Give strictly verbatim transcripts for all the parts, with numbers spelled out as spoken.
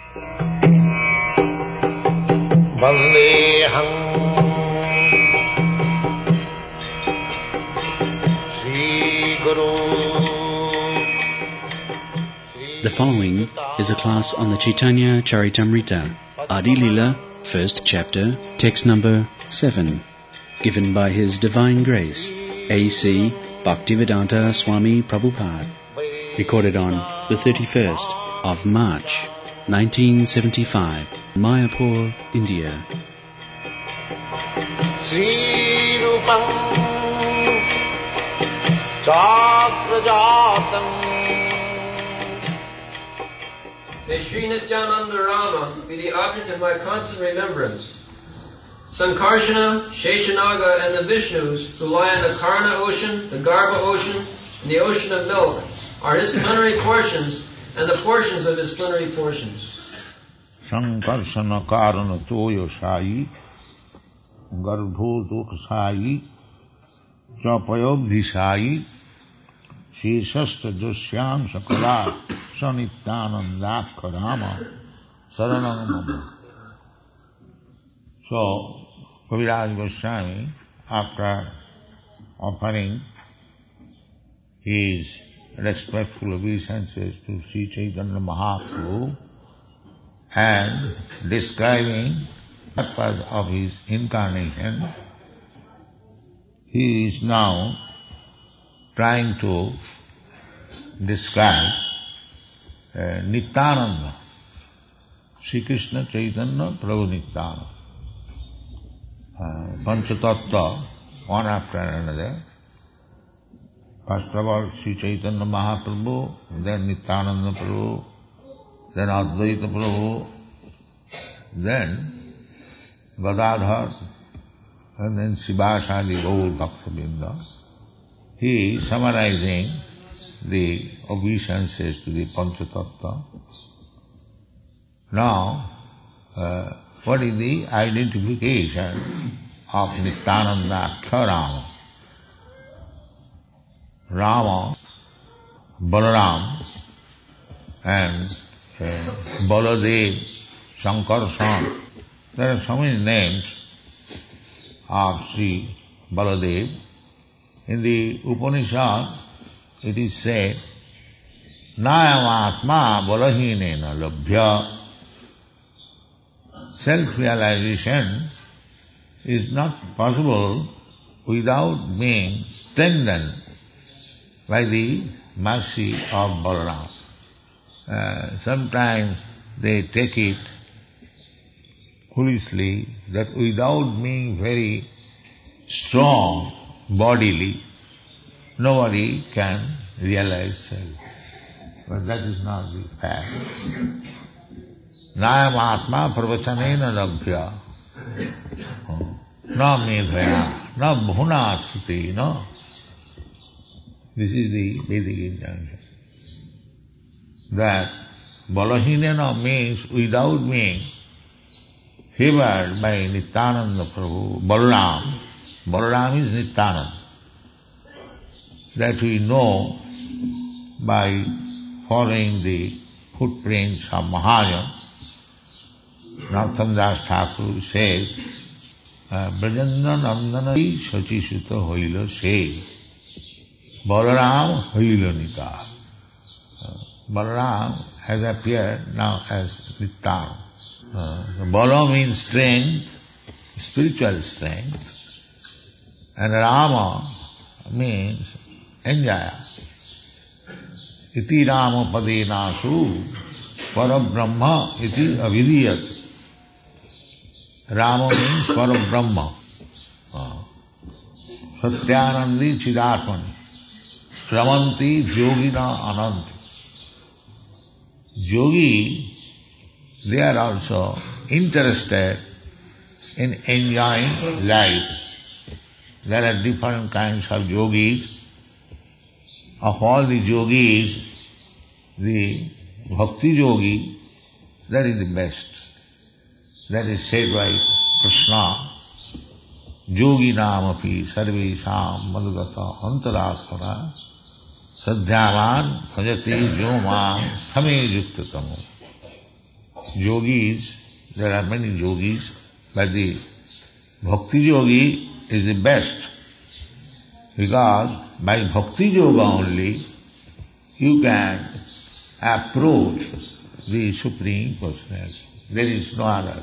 Vandeham Sri Guru. The following is a class on the Chaitanya Charitamrita, Adi Lila, first chapter, text number seven, given by His Divine Grace, A C Bhaktivedanta Swami Prabhupada, recorded on the thirty-first of March, nineteen seventy-five, Mayapur, India. Sri Rupam Chakrajatam. May Sri Nityananda Rama be the object of my constant remembrance. Sankarshana, Sheshanaga, and the Vishnus, who lie in the Karna ocean, the Garbha ocean, and the ocean of milk, are his plenary portions, and the portions of his plenary portions. Sankarshana Karana Toya Sai, Garbho Dukha Sai, Chapayobdhi Sai, Sheshasta Dosyam Sakala, Sanityanandaka Rama, Saranam. So, Kaviraj Goswami, after offering his respectful obeisances to Sri Chaitanya Mahaprabhu and describing the purpose of his incarnation, he is now trying to describe uh, Nityananda, Sri Krishna Chaitanya Prabhu Nityananda. Uh, Panchatattva, one after another. First of all, Sri Chaitanya Mahaprabhu, then Nityananda Prabhu, then Advaita Prabhu, then Gadadhar, and then Sivasadi Gaur Bhaktivinoda. He is summarizing the obeisances to the Panchatattva. Now, uh, what is the identification of Nityananda Akhya Rama? Rama, Balaram, and uh, Baladev, Sankarshan. There are so many names of Sri Baladev. In the Upanishad, it is said, Nayam Atma Balahinena Labhya. Self-realization is not possible without being strengthened by the mercy of Balaram. Uh, sometimes they take it foolishly that without being very strong bodily, nobody can realize self. But that is not the fact. Nayam Atma Pravachanena Labhya Na Medhaya Na Bhuna Sati No. This is the Vedic injunction. That Balahinena means without being favored by Nityananda Prabhu, Balaram. Balaram is Nityananda. That we know by following the footprints of Mahajan. Narottam Das Thakur says, Brajendra Nandana Shachi Sutta Hoila Se, Balaram Hoila Nika. Balaram has appeared now as Nityananda. Uh, Bala means strength, spiritual strength, and Rama means enjoy. Iti Rama Padenasu Parabrahma iti avidiyat. Rama means Parabrahma. Uh, Satyanandi Chidatmani. Shravanti Yogina Ananti. Yogi, they are also interested in enjoying life. There are different kinds of yogis. Of all the yogis, the Bhakti yogi, that is the best. That is said by Krishna. Yogi namapi sarvesham madhugata antaratmana sadhyavan bhajati yoman same yuktatamu. yogis, there are many yogis, but the bhakti yogi is the best. Because by bhakti yoga only you can approach the Supreme Personality. There is no other.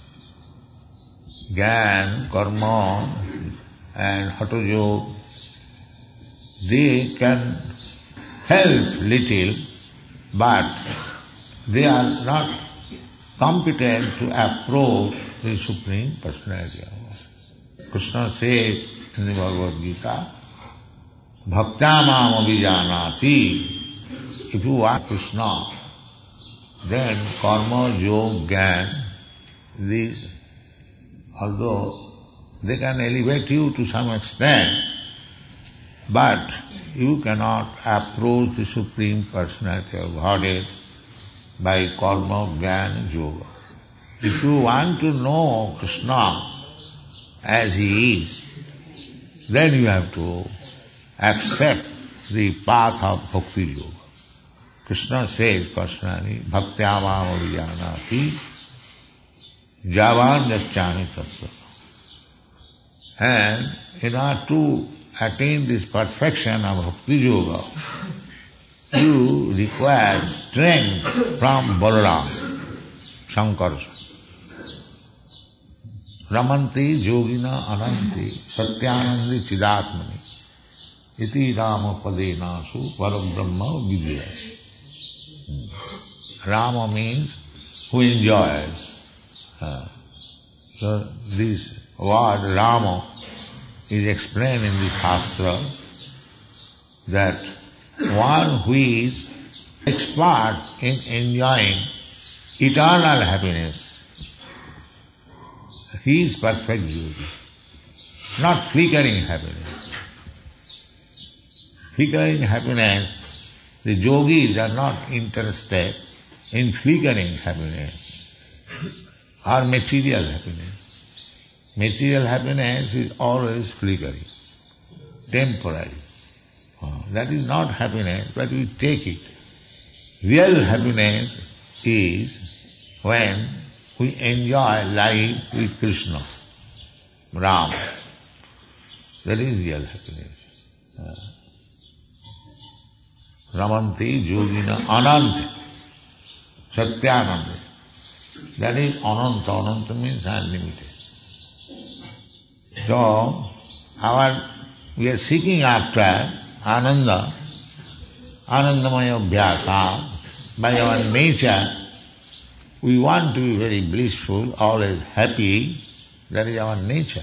Gyan, karma and hatha yoga, they can help little, but they are not competent to approach the Supreme Personality. Krishna says in the Bhagavad Gita, Bhaktyamam abhijanati. If you want Krishna, then karma, yoga, gyan, these, although they can elevate you to some extent, but you cannot approach the Supreme Personality of Godhead by karma, gyan, and yoga. If you want to know Krishna as He is, then you have to accept the path of bhakti yoga. Krishna says personally, Bhaktyamam abhijanati javan yaschami tattva. And in order to attain this perfection of bhakti yoga, you require strength from Balaram, Shankara. Ramanti yogina ananti satyanandi chidatmani iti rama padenasu parabrahma vidya. Rama means who enjoys. Uh, so this word Rama is explained in the Shastra that one who is expert in enjoying eternal happiness, he is perfect yogi, not flickering happiness. Flickering happiness, the yogis are not interested in flickering happiness or material happiness. Material happiness is always flickering, temporary. Oh, that is not happiness, but we take it. Real happiness is when we enjoy life with Krishna, Ram. That is real happiness. Uh, Ramanti yogina ananta, satyananda. That is ananta. Ananta means unlimited. So, our, we are seeking after ananda, anandamaya abhyasa. By our nature, we want to be very blissful, always happy. That is our nature.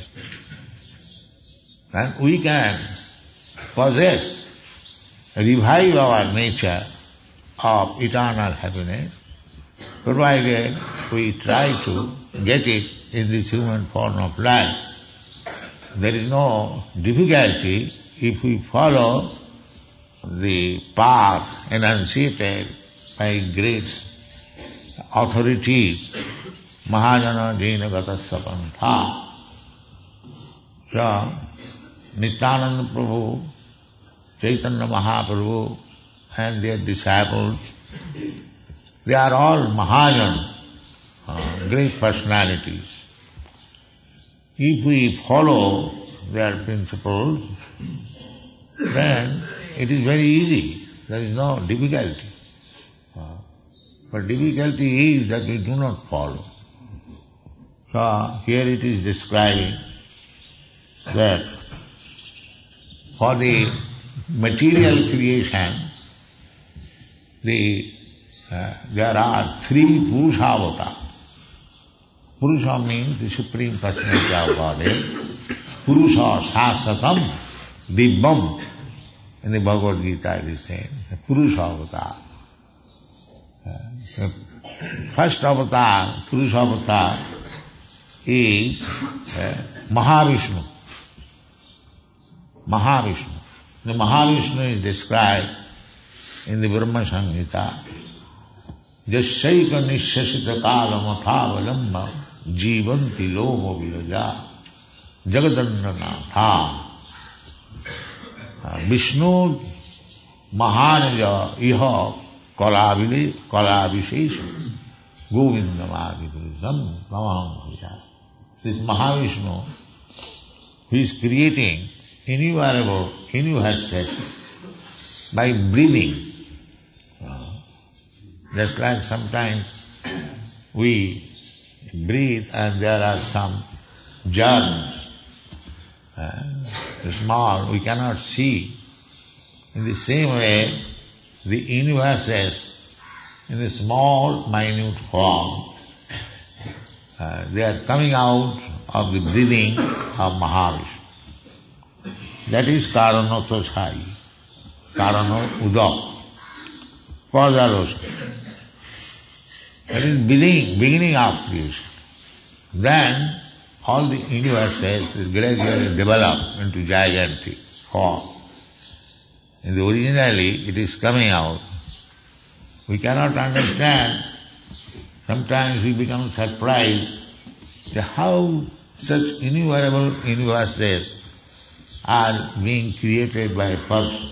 And we can possess, revive our nature of eternal happiness, provided we try to get it in this human form of life. There is no difficulty if we follow the path enunciated by great authorities, Mahajana Jaina Gatasya Pantha. So, Nityananda Prabhu, Chaitanya Mahaprabhu and their disciples, they are all Mahajana, uh, great personalities. If we follow their principles, then it is very easy. There is no difficulty. Uh, but difficulty is that we do not follow. So here it is describing that for the material creation, the uh, there are three Purusha-avatars. Purusha means the Supreme Personality of Godhead. Purusha Sasatam Dibbam. In the Bhagavad Gita it is saying, Purusha avatar. The first avatar, Purusha avatar, is uh, Mahavishnu. Mahavishnu. The Mahavishnu is described in the Brahma Samhita. Jasyaika nishasita kala mathavalamba jivanti lomo viraja jagadannanatha. Vishnu Mahanaja iha kalabhishesha Govindamadipurusham tamaham puja. This Mahavishnu, who is creating innumerable universes by breathing. Uh, just like sometimes we breathe and there are some germs, uh, small, we cannot see. In the same way, the universes in a small, minute form, uh, they are coming out of the breathing of Mahavishnu. That is Karana Tosai, Karana Udak, causal. That is beginning, beginning of creation. Then all the universes gradually develop into gigantic form. And originally it is coming out. We cannot understand. Sometimes we become surprised that how such innumerable universes are being created by a person.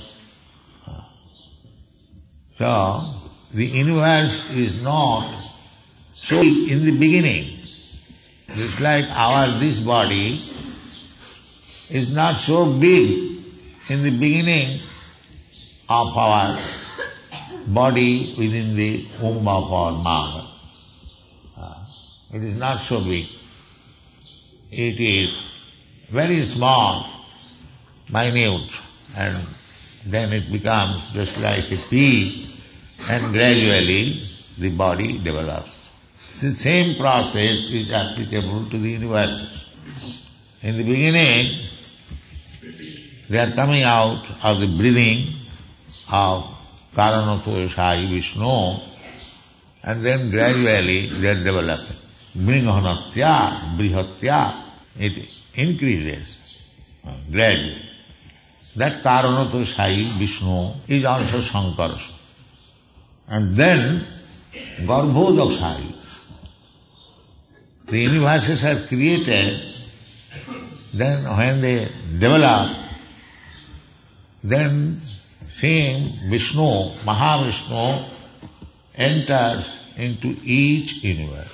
So, the universe is not so big in the beginning. Just like our, this body is not so big in the beginning of our body within the womb of our mother. Uh, it is not so big. It is very small, minute, and then it becomes just like a pea, and gradually the body develops. The same process is applicable to the universe. In the beginning, they are coming out of the breathing of Karanatosai Vishnu, and then gradually they are developing. Bringanatya, Brihatya, it increases gradually. That Karanatosai Vishnu is also Sankarsa. And then Garbhodakshai. The universes are created, then when they develop, then same Vishnu, Mahavishnu, enters into each universe.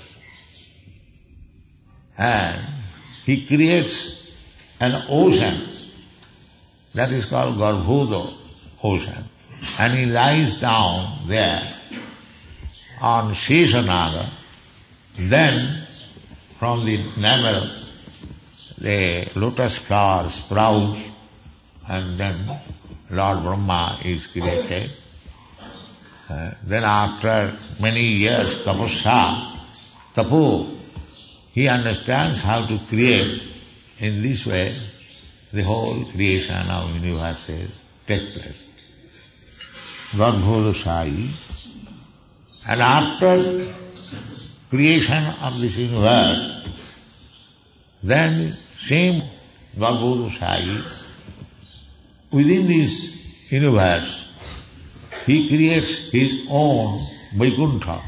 And he creates an ocean, that is called Garbhoda ocean. And he lies down there on Sheshanaga. Then from the enamel the lotus flower sprouts, and then Lord Brahma is created. Uh, then after many years tapasya, tapo, he understands how to create. In this way the whole creation of universes takes place. Garbhodakshai. And after creation of this universe, then same Garbhodakshai, within this universe, he creates his own Vaikuntha,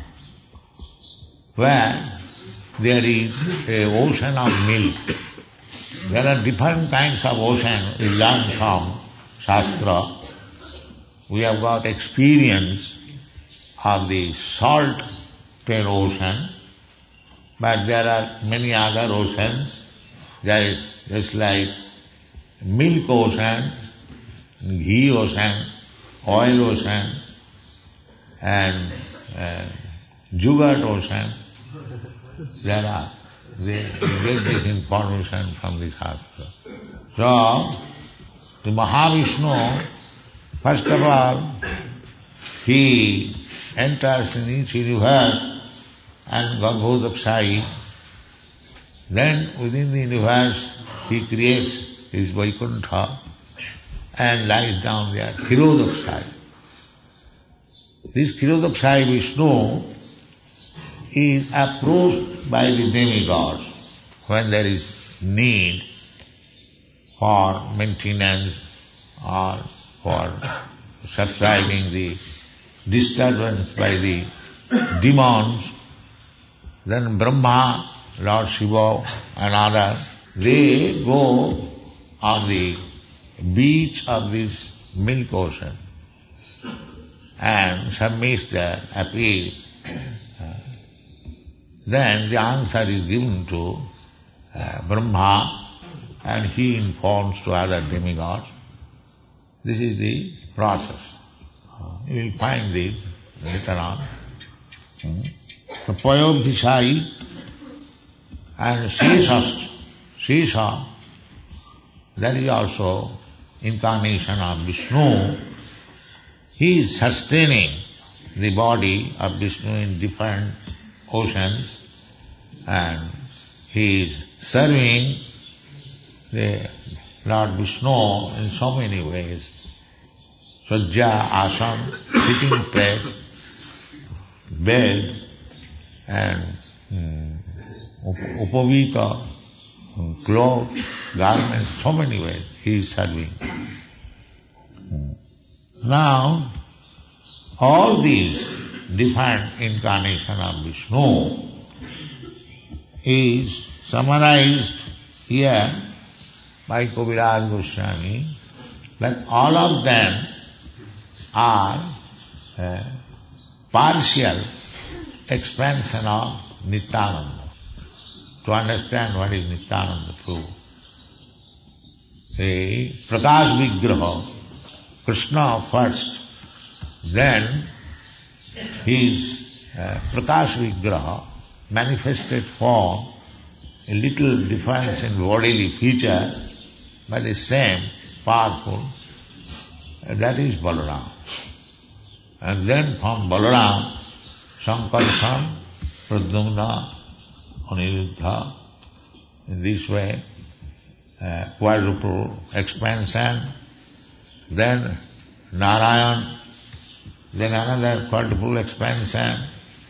where there is an ocean of milk. There are different kinds of ocean we learn from Shastra. We have got experience of the salted ocean, but there are many other oceans. There is just like milk ocean, ghee ocean, oil ocean, and uh, yogurt ocean. There are, they get this information from the Shastra. So, the Mahavishnu, first of all, he enters in each universe and Garbhodakshai. Then within the universe he creates his Vaikuntha and lies down there, Kshirodakshai. This Kshirodakshai Vishnu is approached by the demigods when there is need for maintenance or for subsiding the disturbance by the demons. Then Brahma, Lord Shiva and others, they go on the beach of this milk ocean and submit their appeal then the answer is given to uh, Brahma, and he informs to other demigods. This is the process. Uh, you will find this later on. Hmm. So Payobdishai and Shesha, Shesha, that is also incarnation of Vishnu. He is sustaining the body of Vishnu in different oceans, and he is serving the Lord Vishnu in so many ways. Sajja, asana, sitting place, bed, and um, upavika, um, clothes, garments, so many ways he is serving. Um. Now, all these different incarnations of Vishnu is summarized here by Kaviraj Goswami, that all of them are uh, partial expansion of Nityananda. To understand what is Nityananda proof, the Prakash Vigraha, Krishna first, then his uh, Prakash Vigraha, manifested form, a little difference in bodily feature, but the same, powerful, uh, that is Balaram. And then from Balaram, Sankarsana, Pradyumna, Aniruddha, in this way, uh, quadruple expansion, then Narayan, then another quadruple expansion,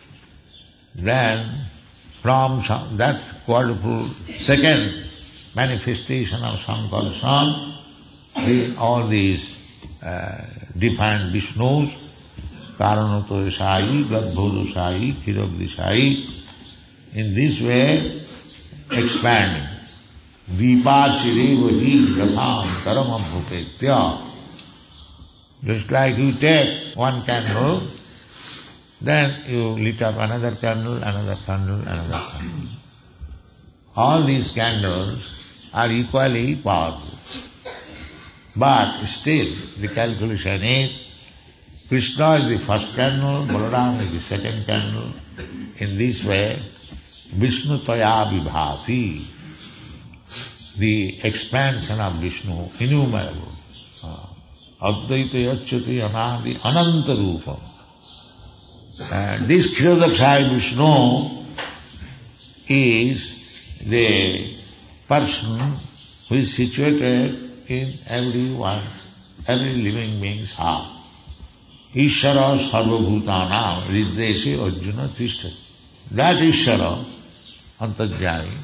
then from some, that quadruple second manifestation of Sankarsana, the, all these uh, different Vishnus, Karanotodeshayi, Gadbhodeshayi, Khirogdeshayi, in this way expanding. Deepa chirevahi dasam karamam bhupetya. Just like you take one candle, then you lit up another candle, another candle, another candle. All these candles are equally powerful. But still, the calculation is, Krishna is the first candle, Balaram is the second candle. In this way, Vishnu Taya Vibhati, the expansion of Vishnu, innumerable. Advaita Yachyati Anadi Ananta Rupam. And this Kshirodakshaya Vishnu is the person who is situated in everyone, every living being's heart. Ishara Sarvabhutanam Riddeshe Arjuna Tishtati. That Ishara, Antajjani,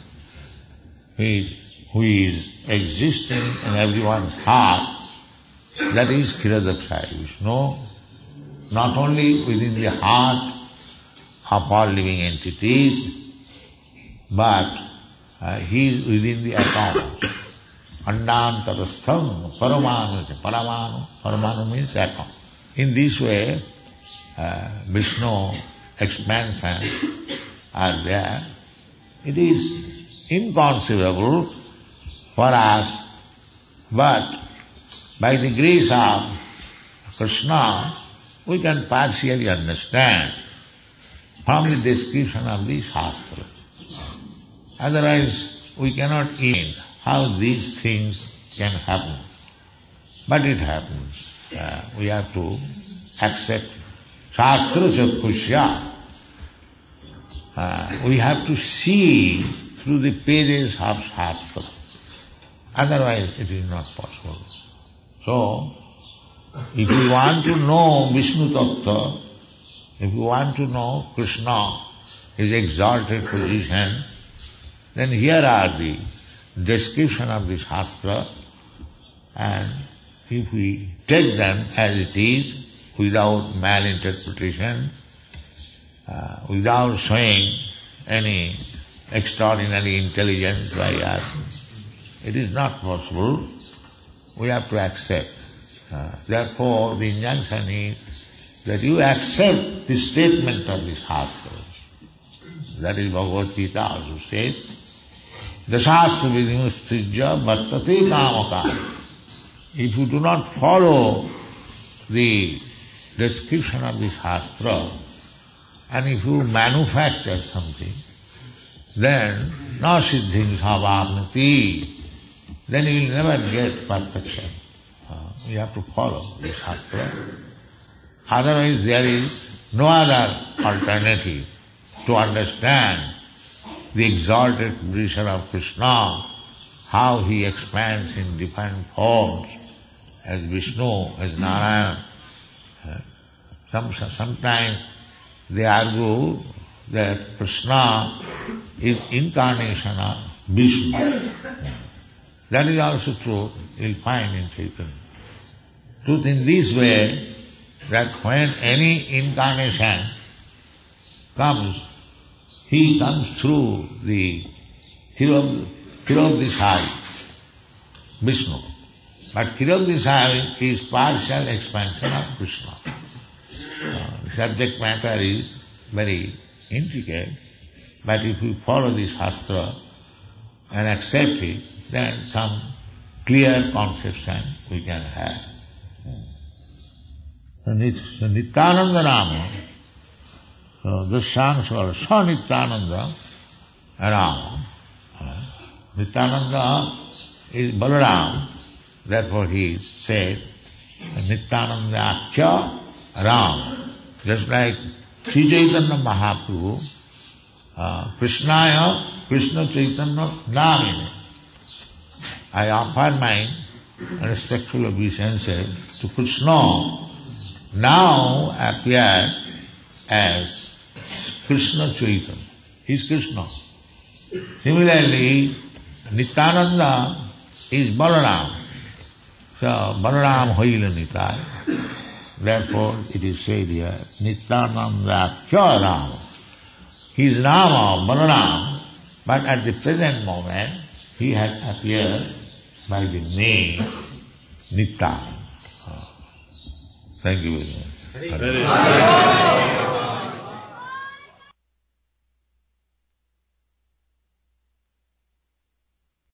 who is existing in everyone's heart, that is Kshirodakshaya Vishnu, not only within the heart of all living entities, but uh, he is within the atoms. Andantarastham paramanu, paramanu, paramanu means atom. In this way, uh, Vishnu expansion are there. It is inconceivable for us, but by the grace of Krishna, we can partially understand from the description of the Shastra. Otherwise, we cannot imagine how these things can happen. But it happens. Uh, we have to accept Shastra Chakushya. Uh, we have to see through the pages of Shastra. Otherwise, it is not possible. So, if you want to know Vishnu Tattva, if you want to know Krishna, his exalted position, then here are the description of the Shastra, and if we take them as it is, without malinterpretation, uh, without showing any extraordinary intelligence by us, it is not possible. We have to accept. Uh, therefore, the injunction is that you accept the statement of the Shastras. That is Bhagavad Gita also says, Dasastha vidimustrijya vartate kamaka. If you do not follow the description of the Shastra, and if you manufacture something, then na siddhim savapnati, then you will never get perfection. Uh, you have to follow the Shastra. Otherwise there is no other alternative to understand the exalted position of Krishna, how he expands in different forms, as Vishnu, as Narayana. Some, sometimes they argue that Krishna is incarnation of Vishnu. That is also true, you'll find in Chaitanya. Truth in this way, that when any incarnation comes, he comes through the Kshirodhisari, Vishnu. But Kshirodhisari is partial expansion of Krishna. Uh, the subject matter is very intricate, but if we follow this Shastra and accept it, then some clear conception we can have. So Nityananda Rama, so this song is called Sa Nityananda Rama. Nityananda is Balaram, therefore he is said Nityananda Akya Ram. Just like Sri Chaitanya Mahaprabhu, uh, Krishnaya, Krishna Chaitanya Namine. I offer my respectful obeisances to Krishna, now appeared as Krishna Chaitanya. He is Krishna. Similarly, Nityananda is Balaram. So, Balaram Hoila Nitai. Therefore, it is said here, Nityananda Kya Rama. He is Rama, Balaram, but at the present moment, he has appeared by the name Nityananda. Thank you very much.